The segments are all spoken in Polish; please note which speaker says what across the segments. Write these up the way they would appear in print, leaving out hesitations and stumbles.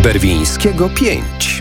Speaker 1: Berwińskiego 5.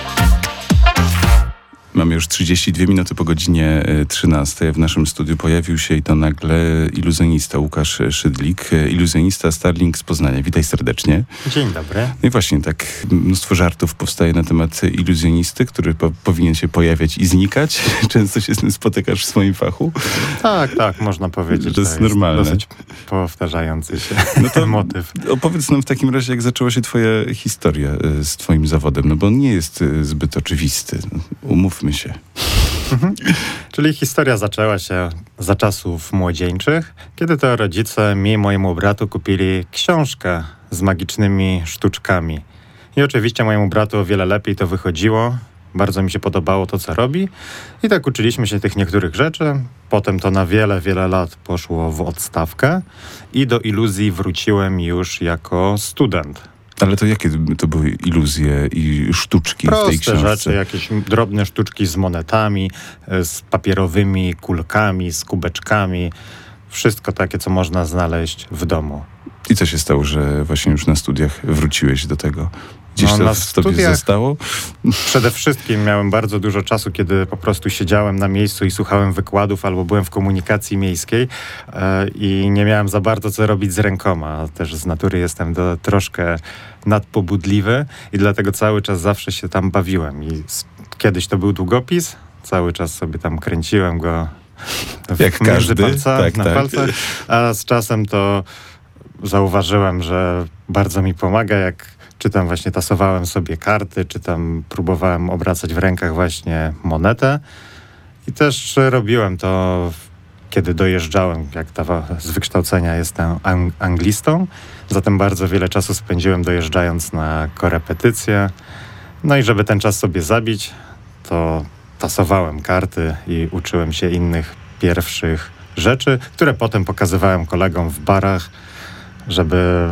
Speaker 2: Mamy już 32 minuty po godzinie 13. W naszym studiu pojawił się i to nagle iluzjonista Łukasz Szydlik, iluzjonista Starling z Poznania. Witaj serdecznie.
Speaker 3: Dzień dobry.
Speaker 2: No i właśnie tak mnóstwo żartów powstaje na temat iluzjonisty, który powinien się pojawiać i znikać. Często się z tym spotykasz w swoim fachu.
Speaker 3: Tak, można powiedzieć.
Speaker 2: To jest normalne.
Speaker 3: Dosyć powtarzający się motyw.
Speaker 2: Opowiedz nam w takim razie, jak zaczęła się twoja historia z twoim zawodem, no bo on nie jest zbyt oczywisty. Umówmy się.
Speaker 3: Czyli historia zaczęła się za czasów młodzieńczych, kiedy to rodzice mi i mojemu bratu kupili książkę z magicznymi sztuczkami. I oczywiście mojemu bratu o wiele lepiej to wychodziło. Bardzo mi się podobało to, co robi. I tak uczyliśmy się tych niektórych rzeczy. Potem to na wiele, wiele lat poszło w odstawkę. I do iluzji wróciłem już jako student.
Speaker 2: Ale to jakie to były iluzje i sztuczki w tej książce?
Speaker 3: Proste rzeczy, jakieś drobne sztuczki z monetami, z papierowymi kulkami, z kubeczkami. Wszystko takie, co można znaleźć w domu.
Speaker 2: I co się stało, że właśnie już na studiach wróciłeś do tego? Gdzieś
Speaker 3: No,
Speaker 2: to
Speaker 3: na
Speaker 2: w tobie
Speaker 3: studiach
Speaker 2: zostało?
Speaker 3: Przede wszystkim miałem bardzo dużo czasu, kiedy po prostu siedziałem na miejscu i słuchałem wykładów albo byłem w komunikacji miejskiej i nie miałem za bardzo co robić z rękoma. Też z natury jestem troszkę nadpobudliwy i dlatego cały czas zawsze się tam bawiłem. I kiedyś to był długopis, cały czas sobie tam kręciłem go
Speaker 2: Jak każdy,
Speaker 3: na palcach, a z czasem to zauważyłem, że bardzo mi pomaga, jak czy tam właśnie tasowałem sobie karty, czy tam próbowałem obracać w rękach właśnie monetę. I też robiłem to, kiedy dojeżdżałem, jak z wykształcenia jestem anglistą. Zatem bardzo wiele czasu spędziłem dojeżdżając na korepetycje. No i żeby ten czas sobie zabić, to tasowałem karty i uczyłem się innych pierwszych rzeczy, które potem pokazywałem kolegom w barach, żeby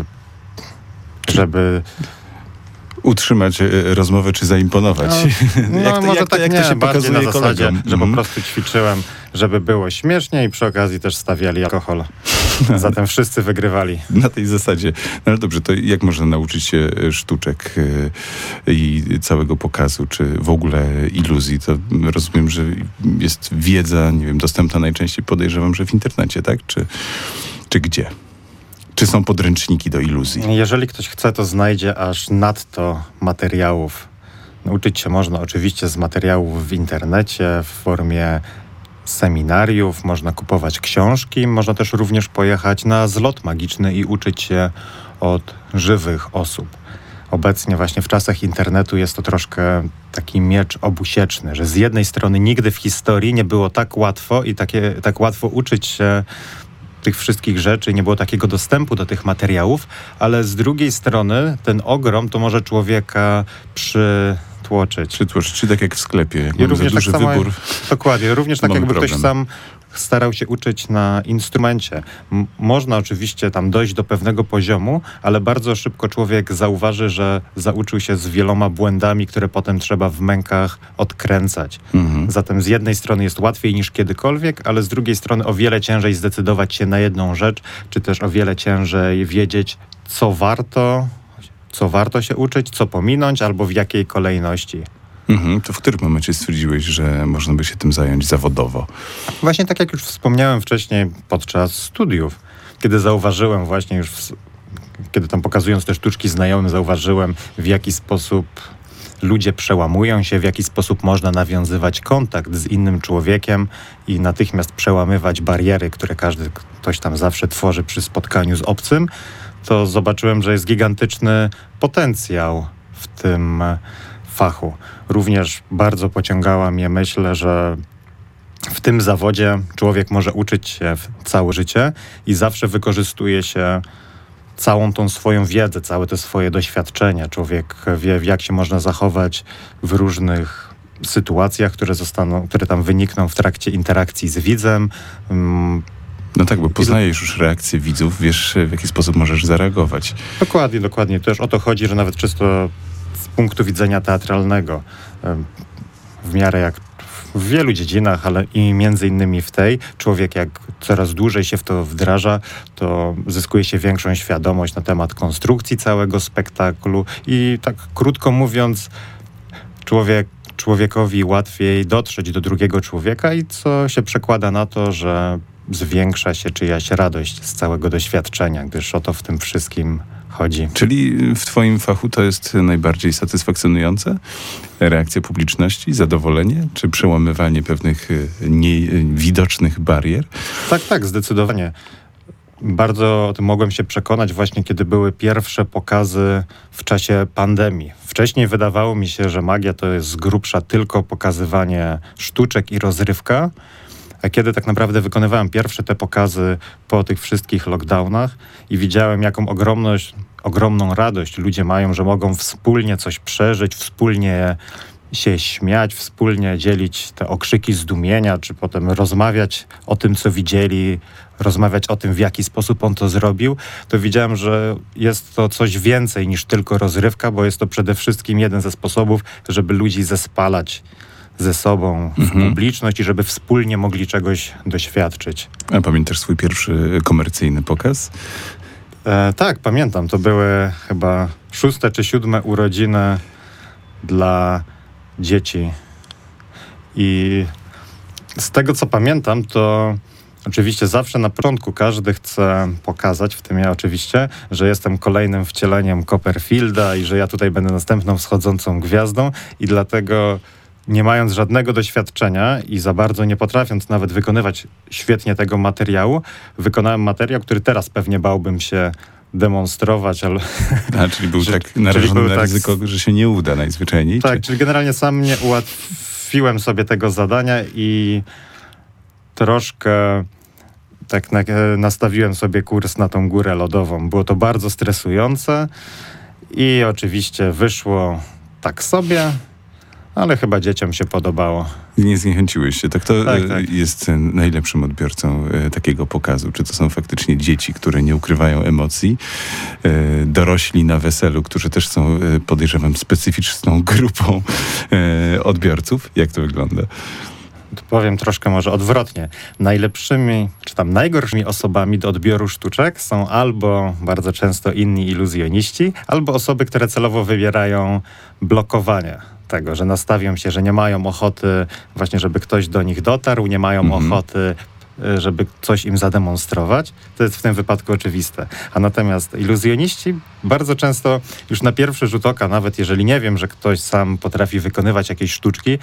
Speaker 2: utrzymać rozmowę czy zaimponować.
Speaker 3: Jak to się
Speaker 2: pokazuje
Speaker 3: na zasadzie,
Speaker 2: kolegom?
Speaker 3: że po prostu ćwiczyłem, żeby było śmiesznie i przy okazji też stawiali alkohol. Zatem wszyscy wygrywali.
Speaker 2: Na tej zasadzie. No ale dobrze, to jak można nauczyć się sztuczek i całego pokazu, czy w ogóle iluzji? To rozumiem, że jest wiedza, nie wiem, dostępna najczęściej, podejrzewam, że w internecie, tak? Czy gdzie? Czy są podręczniki do iluzji?
Speaker 3: Jeżeli ktoś chce, to znajdzie aż nadto materiałów. Nauczyć się można oczywiście z materiałów w internecie, w formie seminariów, można kupować książki, można też również pojechać na zlot magiczny i uczyć się od żywych osób. Obecnie właśnie w czasach internetu jest to troszkę taki miecz obusieczny, że z jednej strony nigdy w historii nie było tak łatwo i tak łatwo uczyć się tych wszystkich rzeczy, nie było takiego dostępu do tych materiałów, ale z drugiej strony ten ogrom to może człowieka przytłoczyć,
Speaker 2: czy tak jak w sklepie, jak
Speaker 3: i
Speaker 2: mamy za duży wybór.
Speaker 3: Dokładnie, również tak jakby
Speaker 2: problem.
Speaker 3: ktoś sam starał się uczyć na instrumencie. Można oczywiście tam dojść do pewnego poziomu, ale bardzo szybko człowiek zauważy, że zauczył się z wieloma błędami, które potem trzeba w mękach odkręcać. Zatem z jednej strony jest łatwiej niż kiedykolwiek, ale z drugiej strony o wiele ciężej zdecydować się na jedną rzecz, czy też o wiele ciężej wiedzieć, co warto się uczyć, co pominąć, albo w jakiej kolejności.
Speaker 2: To w którym momencie stwierdziłeś, że można by się tym zająć zawodowo?
Speaker 3: Właśnie tak jak już wspomniałem wcześniej podczas studiów, kiedy zauważyłem właśnie już, kiedy tam pokazując te sztuczki znajomym, zauważyłem w jaki sposób ludzie przełamują się, w jaki sposób można nawiązywać kontakt z innym człowiekiem i natychmiast przełamywać bariery, które ktoś tam zawsze tworzy przy spotkaniu z obcym, to zobaczyłem, że jest gigantyczny potencjał w tym fachu. Również bardzo pociągała mnie myśl, że w tym zawodzie człowiek może uczyć się całe życie i zawsze wykorzystuje się całą tą swoją wiedzę, całe te swoje doświadczenia. Człowiek wie, jak się można zachować w różnych sytuacjach, które tam wynikną w trakcie interakcji z widzem.
Speaker 2: No tak, bo poznajesz już reakcję widzów, wiesz, w jaki sposób możesz zareagować.
Speaker 3: Dokładnie. Też o to chodzi, że nawet czysto z punktu widzenia teatralnego, w miarę jak w wielu dziedzinach, ale i między innymi w tej. Człowiek jak coraz dłużej się w to wdraża, to zyskuje się większą świadomość na temat konstrukcji całego spektaklu i tak krótko mówiąc, człowiekowi łatwiej dotrzeć do drugiego człowieka i co się przekłada na to, że zwiększa się czyjaś radość z całego doświadczenia, gdyż o to w tym wszystkim chodzi.
Speaker 2: Czyli w twoim fachu to jest najbardziej satysfakcjonujące? Reakcja publiczności, zadowolenie, czy przełamywanie pewnych niewidocznych barier?
Speaker 3: Tak, zdecydowanie. Bardzo o tym mogłem się przekonać właśnie, kiedy były pierwsze pokazy w czasie pandemii. Wcześniej wydawało mi się, że magia to jest z grubsza tylko pokazywanie sztuczek i rozrywka, a kiedy tak naprawdę wykonywałem pierwsze te pokazy po tych wszystkich lockdownach i widziałem, jaką ogromną radość ludzie mają, że mogą wspólnie coś przeżyć, wspólnie się śmiać, wspólnie dzielić te okrzyki zdumienia, czy potem rozmawiać o tym, co widzieli, rozmawiać o tym, w jaki sposób on to zrobił, to widziałem, że jest to coś więcej niż tylko rozrywka, bo jest to przede wszystkim jeden ze sposobów, żeby ludzi zespalać ze sobą w publiczność i żeby wspólnie mogli czegoś doświadczyć.
Speaker 2: A pamiętasz swój pierwszy komercyjny pokaz?
Speaker 3: Tak, pamiętam. To były chyba 6. czy 7. urodziny dla dzieci. I z tego, co pamiętam, to oczywiście zawsze na początku każdy chce pokazać, w tym ja oczywiście, że jestem kolejnym wcieleniem Copperfielda i że ja tutaj będę następną wschodzącą gwiazdą i dlatego nie mając żadnego doświadczenia i za bardzo nie potrafiąc nawet wykonywać świetnie tego materiału, wykonałem materiał, który teraz pewnie bałbym się demonstrować, ale...
Speaker 2: Czyli był tak narażony na ryzyko, że się nie uda najzwyczajniej?
Speaker 3: Tak, czyli generalnie sam nie ułatwiłem sobie tego zadania i troszkę tak nastawiłem sobie kurs na tą górę lodową. Było to bardzo stresujące i oczywiście wyszło tak sobie, ale chyba dzieciom się podobało.
Speaker 2: Nie zniechęciłeś się. Tak.
Speaker 3: Tak.
Speaker 2: Jest najlepszym odbiorcą takiego pokazu. Czy to są faktycznie dzieci, które nie ukrywają emocji, dorośli na weselu, którzy też są, podejrzewam, specyficzną grupą odbiorców? Jak to wygląda?
Speaker 3: To powiem troszkę może odwrotnie. Najlepszymi, czy tam najgorszymi osobami do odbioru sztuczek są albo bardzo często inni iluzjoniści, albo osoby, które celowo wybierają blokowanie tego, że nastawią się, że nie mają ochoty właśnie, żeby ktoś do nich dotarł, nie mają ochoty, żeby coś im zademonstrować. To jest w tym wypadku oczywiste. A natomiast iluzjoniści bardzo często już na pierwszy rzut oka, nawet jeżeli nie wiem, że ktoś sam potrafi wykonywać jakieś sztuczki,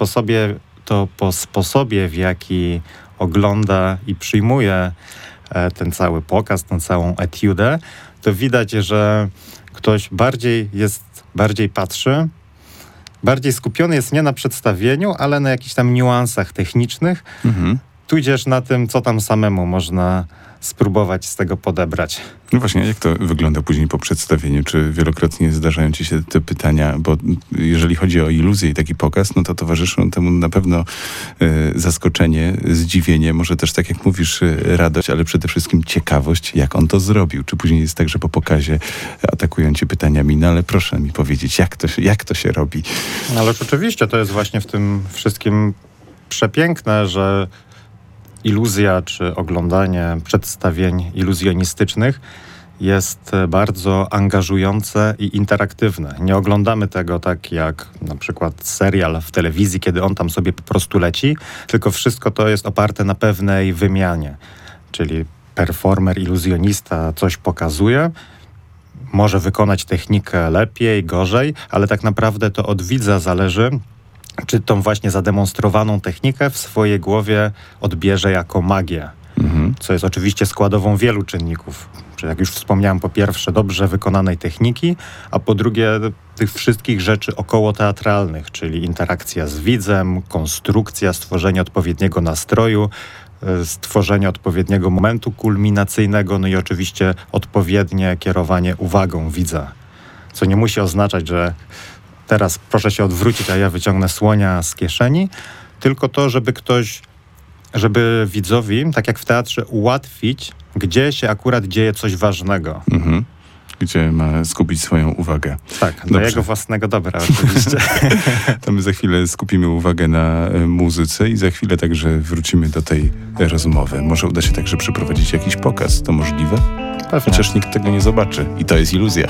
Speaker 3: to po sposobie, w jaki ogląda i przyjmuje ten cały pokaz, tę całą etiudę, to widać, że ktoś bardziej patrzy, bardziej skupiony jest nie na przedstawieniu, ale na jakichś tam niuansach technicznych, tudzież na tym, co tam samemu można spróbować z tego podebrać.
Speaker 2: No właśnie, jak to wygląda później po przedstawieniu? Czy wielokrotnie zdarzają ci się te pytania? Bo jeżeli chodzi o iluzję i taki pokaz, no to towarzyszą temu na pewno zaskoczenie, zdziwienie, może też tak jak mówisz, radość, ale przede wszystkim ciekawość, jak on to zrobił. Czy później jest tak, że po pokazie atakują cię pytaniami, no ale proszę mi powiedzieć, jak to się robi?
Speaker 3: Ale oczywiście to jest właśnie w tym wszystkim przepiękne, że iluzja czy oglądanie przedstawień iluzjonistycznych jest bardzo angażujące i interaktywne. Nie oglądamy tego tak jak na przykład serial w telewizji, kiedy on tam sobie po prostu leci, tylko wszystko to jest oparte na pewnej wymianie. Czyli performer, iluzjonista coś pokazuje, może wykonać technikę lepiej, gorzej, ale tak naprawdę to od widza zależy, czy tą właśnie zademonstrowaną technikę w swojej głowie odbierze jako magię, co jest oczywiście składową wielu czynników. Czyli jak już wspomniałem, po pierwsze dobrze wykonanej techniki, a po drugie tych wszystkich rzeczy około teatralnych, czyli interakcja z widzem, konstrukcja, stworzenie odpowiedniego nastroju, stworzenie odpowiedniego momentu kulminacyjnego, no i oczywiście odpowiednie kierowanie uwagą widza. Co nie musi oznaczać, że teraz proszę się odwrócić, a ja wyciągnę słonia z kieszeni, tylko to, żeby widzowi, tak jak w teatrze, ułatwić, gdzie się akurat dzieje coś ważnego.
Speaker 2: gdzie ma skupić swoją uwagę.
Speaker 3: Tak, dla jego własnego dobra oczywiście.
Speaker 2: To my za chwilę skupimy uwagę na muzyce i za chwilę także wrócimy do tej rozmowy. Może uda się także przeprowadzić jakiś pokaz. To możliwe?
Speaker 3: Pewnie.
Speaker 2: Chociaż nikt tego nie zobaczy. I to jest iluzja.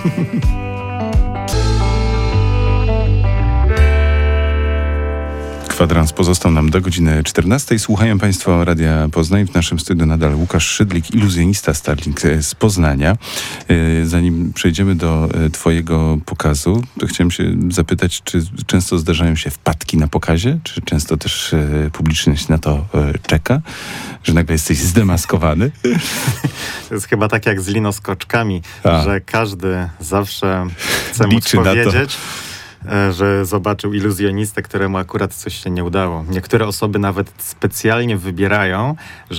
Speaker 2: Kwadrans pozostał nam do godziny 14. Słuchają Państwo Radia Poznań. W naszym studiu nadal Łukasz Szydlik, iluzjonista Starling z Poznania. Zanim przejdziemy do Twojego pokazu, to chciałem się zapytać, czy często zdarzają się wpadki na pokazie? Czy często też publiczność na to czeka? Że nagle jesteś zdemaskowany?
Speaker 3: To jest chyba tak jak z linoskoczkami, że każdy zawsze chce móc
Speaker 2: Liczy na to.
Speaker 3: powiedzieć, że zobaczył iluzjonistę, któremu akurat coś się nie udało. Niektóre osoby nawet specjalnie wybierają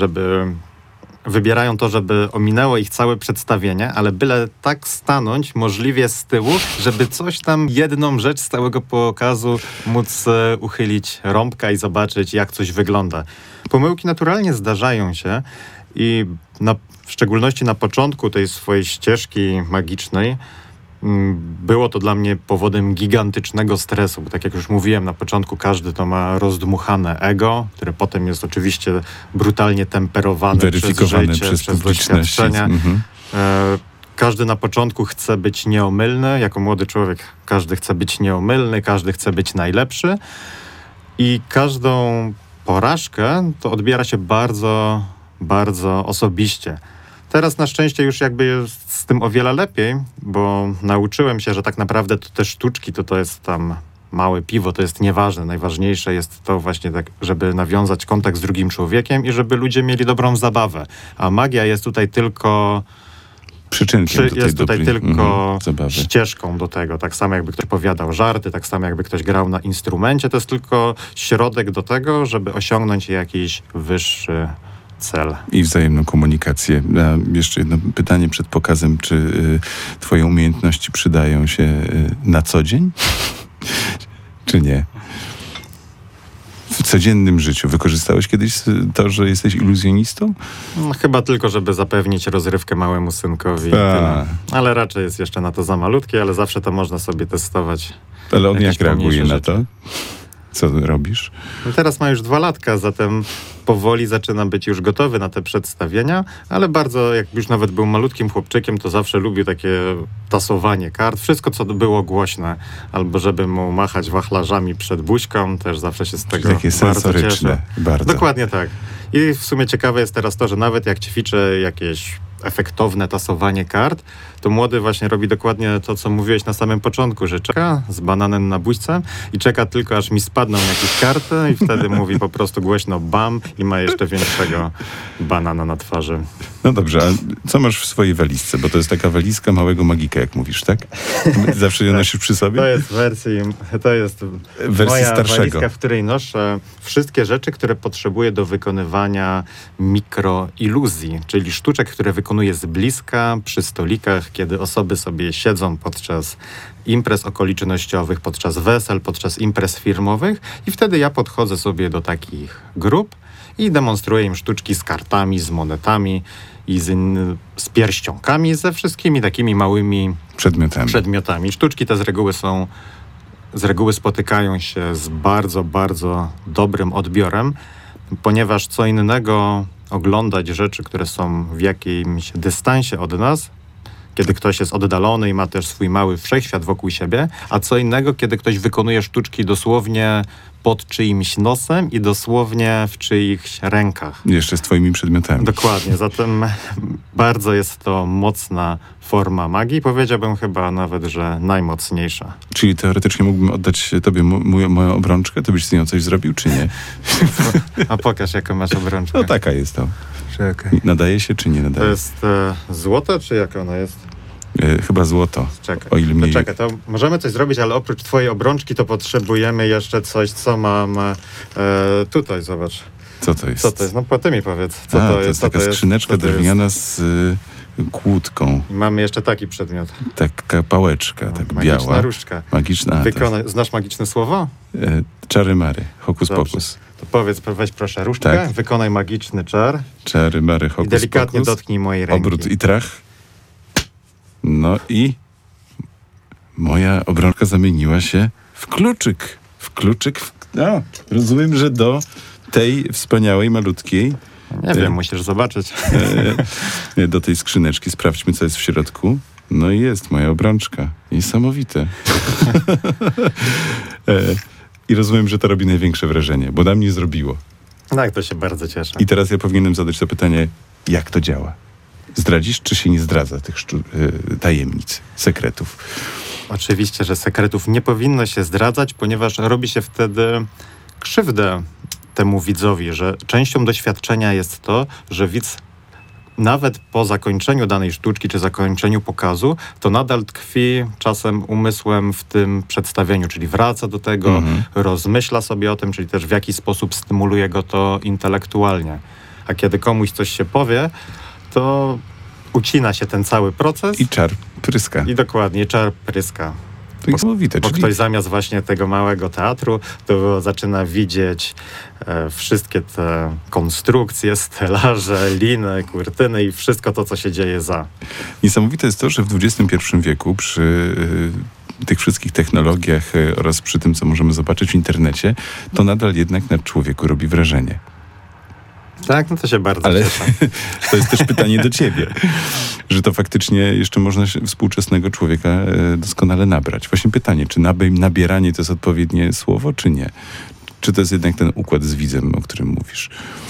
Speaker 3: to, żeby ominęło ich całe przedstawienie, ale byle tak stanąć możliwie z tyłu, żeby coś tam, jedną rzecz z całego pokazu móc uchylić rąbka i zobaczyć, jak coś wygląda. Pomyłki naturalnie zdarzają się i w szczególności na początku tej swojej ścieżki magicznej było to dla mnie powodem gigantycznego stresu, bo tak jak już mówiłem na początku, każdy to ma rozdmuchane ego, które potem jest oczywiście brutalnie temperowane
Speaker 2: weryfikowane
Speaker 3: przez życie,
Speaker 2: przez
Speaker 3: przez
Speaker 2: publiczność.
Speaker 3: doświadczenia. Każdy na początku chce być nieomylny, jako młody człowiek każdy chce być nieomylny, każdy chce być najlepszy i każdą porażkę to odbiera się bardzo, bardzo osobiście. Teraz na szczęście już jakby jest z tym o wiele lepiej, bo nauczyłem się, że tak naprawdę to te sztuczki to jest tam małe piwo, to jest nieważne. Najważniejsze jest to właśnie tak, żeby nawiązać kontakt z drugim człowiekiem i żeby ludzie mieli dobrą zabawę. A magia jest tutaj tylko
Speaker 2: przyczynkiem do tej
Speaker 3: jest tutaj tylko
Speaker 2: zabawy.
Speaker 3: Ścieżką do tego. Tak samo jakby ktoś opowiadał żarty, tak samo jakby ktoś grał na instrumencie. To jest tylko środek do tego, żeby osiągnąć jakiś wyższy cel.
Speaker 2: I wzajemną komunikację. A jeszcze jedno pytanie przed pokazem. Czy Twoje umiejętności przydają się na co dzień? Czy nie? W codziennym życiu wykorzystałeś kiedyś to, że jesteś iluzjonistą?
Speaker 3: No, chyba tylko, żeby zapewnić rozrywkę małemu synkowi. Ale raczej jest jeszcze na to za malutkie, ale zawsze to można sobie testować.
Speaker 2: Ale on jak reaguje na
Speaker 3: rzeczy.
Speaker 2: to? Co robisz?
Speaker 3: No teraz ma już 2 latka, zatem powoli zaczyna być już gotowy na te przedstawienia, ale bardzo, jak już nawet był malutkim chłopczykiem, to zawsze lubił takie tasowanie kart. Wszystko, co było głośne, albo żeby mu machać wachlarzami przed buźką, też zawsze się z tego
Speaker 2: takie
Speaker 3: bardzo
Speaker 2: sensoryczne.
Speaker 3: cieszę.
Speaker 2: Bardzo.
Speaker 3: Dokładnie tak. I w sumie ciekawe jest teraz to, że nawet jak ćwiczę jakieś efektowne tasowanie kart, to młody właśnie robi dokładnie to, co mówiłeś na samym początku, że czeka z bananem na buźce i czeka tylko, aż mi spadną jakieś karty i wtedy mówi po prostu głośno bam i ma jeszcze większego banana na twarzy.
Speaker 2: No dobrze, a co masz w swojej walizce? Bo to jest taka walizka małego magika, jak mówisz, tak? Zawsze ją nosisz przy sobie?
Speaker 3: To jest moja
Speaker 2: starszego.
Speaker 3: walizka, w której noszę wszystkie rzeczy, które potrzebuję do wykonywania mikroiluzji, czyli sztuczek, które wykonuję z bliska, przy stolikach, kiedy osoby sobie siedzą podczas imprez okolicznościowych, podczas wesel, podczas imprez firmowych i wtedy ja podchodzę sobie do takich grup i demonstruję im sztuczki z kartami, z monetami i z pierścionkami, ze wszystkimi takimi małymi przedmiotami. Sztuczki te z reguły spotykają się z bardzo, bardzo dobrym odbiorem, ponieważ co innego oglądać rzeczy, które są w jakimś dystansie od nas, kiedy ktoś jest oddalony i ma też swój mały wszechświat wokół siebie, a co innego, kiedy ktoś wykonuje sztuczki dosłownie pod czyimś nosem i dosłownie w czyichś rękach.
Speaker 2: Jeszcze z twoimi przedmiotami.
Speaker 3: Dokładnie, zatem bardzo jest to mocna forma magii, powiedziałbym chyba nawet, że najmocniejsza.
Speaker 2: Czyli teoretycznie mógłbym oddać tobie moją obrączkę, to byś z nią coś zrobił, czy nie?
Speaker 3: A pokaż, jaką masz obrączkę.
Speaker 2: No taka jest to.
Speaker 3: Czekaj.
Speaker 2: Nadaje się, czy nie nadaje?
Speaker 3: To jest złota, czy jaka ona jest?
Speaker 2: Chyba złoto.
Speaker 3: Czekaj.
Speaker 2: O ile mniej.
Speaker 3: Czekaj, to możemy coś zrobić, ale oprócz twojej obrączki to potrzebujemy jeszcze coś, co mam tutaj, zobacz.
Speaker 2: Co to jest?
Speaker 3: Co to jest? No po ty mi powiedz. Co
Speaker 2: to
Speaker 3: jest?
Speaker 2: taka skrzyneczka drewniana z kłódką.
Speaker 3: Mamy jeszcze taki przedmiot.
Speaker 2: Taka pałeczka, tak
Speaker 3: magiczna
Speaker 2: biała.
Speaker 3: Różdżka.
Speaker 2: Magiczna.
Speaker 3: Znasz magiczne słowo?
Speaker 2: Czary mary, hokus pokus.
Speaker 3: To powiedz, weź proszę różdżkę, tak. Wykonaj magiczny czar.
Speaker 2: Czary mary, hokus
Speaker 3: pokus. I delikatnie
Speaker 2: pokus.
Speaker 3: dotknij mojej ręki.
Speaker 2: Obrót i trach. No i moja obrączka zamieniła się w kluczyk. Rozumiem, że do tej wspaniałej, malutkiej...
Speaker 3: Nie wiem, musisz zobaczyć.
Speaker 2: Do tej skrzyneczki. Sprawdźmy, co jest w środku. No i jest moja obrączka. Niesamowite. I rozumiem, że to robi największe wrażenie, bo na mnie zrobiło.
Speaker 3: Tak, to się bardzo cieszę.
Speaker 2: I teraz ja powinienem zadać to pytanie, jak to działa? Zdradzisz, czy się nie zdradza tych tajemnic, sekretów?
Speaker 3: Oczywiście, że sekretów nie powinno się zdradzać, ponieważ robi się wtedy krzywdę temu widzowi, że częścią doświadczenia jest to, że widz nawet po zakończeniu danej sztuczki czy zakończeniu pokazu, to nadal tkwi czasem umysłem w tym przedstawieniu, czyli wraca do tego, rozmyśla sobie o tym, czyli też w jaki sposób stymuluje go to intelektualnie. A kiedy komuś coś się powie, to ucina się ten cały proces.
Speaker 2: I czar pryska.
Speaker 3: I dokładnie, czar pryska.
Speaker 2: To niesamowite.
Speaker 3: Bo ktoś zamiast właśnie tego małego teatru, to zaczyna widzieć wszystkie te konstrukcje, stelaże, liny, kurtyny i wszystko to, co się dzieje za.
Speaker 2: Niesamowite jest to, że w XXI wieku przy tych wszystkich technologiach oraz przy tym, co możemy zobaczyć w internecie, to nadal jednak na człowieku robi wrażenie.
Speaker 3: Tak, no to się bardzo cieszę.
Speaker 2: To jest też pytanie do ciebie, że to faktycznie jeszcze można współczesnego człowieka doskonale nabrać. Właśnie pytanie, czy nabieranie to jest odpowiednie słowo, czy nie? Czy to jest jednak ten układ z widzem, o którym mówisz?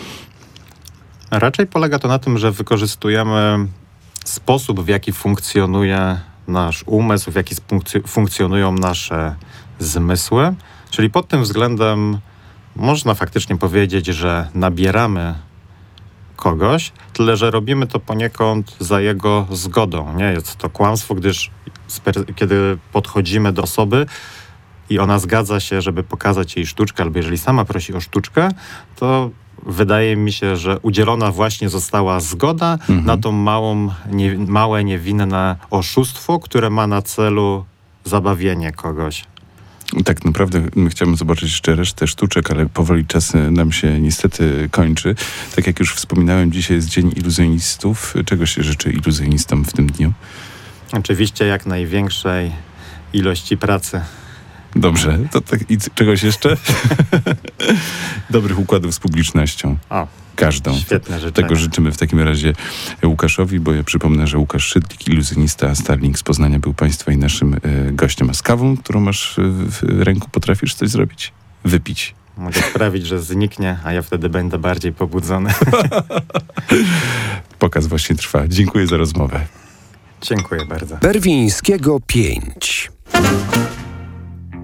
Speaker 3: Raczej polega to na tym, że wykorzystujemy sposób, w jaki funkcjonuje nasz umysł, w jaki funkcjonują nasze zmysły. Czyli pod tym względem można faktycznie powiedzieć, że nabieramy kogoś, tyle że robimy to poniekąd za jego zgodą. Nie jest to kłamstwo, gdyż kiedy podchodzimy do osoby i ona zgadza się, żeby pokazać jej sztuczkę, albo jeżeli sama prosi o sztuczkę, to wydaje mi się, że udzielona właśnie została zgoda na to małe, niewinne oszustwo, które ma na celu zabawienie kogoś.
Speaker 2: Tak naprawdę chciałbym zobaczyć jeszcze resztę sztuczek, ale powoli czas nam się niestety kończy. Tak jak już wspominałem, dzisiaj jest Dzień Iluzjonistów. Czego się życzy iluzjonistom w tym dniu?
Speaker 3: Oczywiście jak największej ilości pracy.
Speaker 2: Dobrze, to tak i czegoś jeszcze? Dobrych układów z publicznością. Każdą.
Speaker 3: Świetne życzenia.
Speaker 2: Tego życzymy w takim razie Łukaszowi, bo ja przypomnę, że Łukasz Szydlik, iluzjonista Starling z Poznania, był państwa i naszym gościem. A z kawą, którą masz w ręku, potrafisz coś zrobić? Wypić.
Speaker 3: Mogę sprawić, że zniknie, a ja wtedy będę bardziej pobudzony.
Speaker 2: Pokaz właśnie trwa. Dziękuję za rozmowę.
Speaker 3: Dziękuję bardzo.
Speaker 1: Berwińskiego 5.